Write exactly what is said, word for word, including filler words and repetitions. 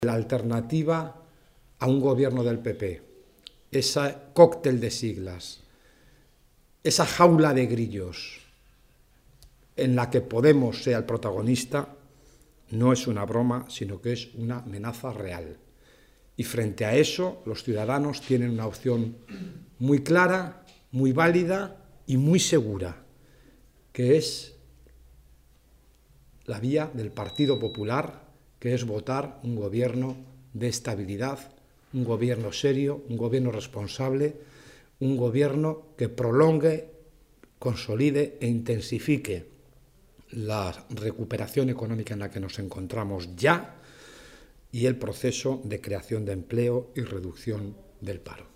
La alternativa a un gobierno del P P, ese cóctel de siglas, esa jaula de grillos en la que Podemos sea el protagonista, no es una broma, sino que es una amenaza real. Y frente a eso, los ciudadanos tienen una opción muy clara, muy válida y muy segura, que es la vía del Partido Popular, que es votar un gobierno de estabilidad, un gobierno serio, un gobierno responsable, un gobierno que prolongue, consolide e intensifique la recuperación económica en la que nos encontramos ya y el proceso de creación de empleo y reducción del paro.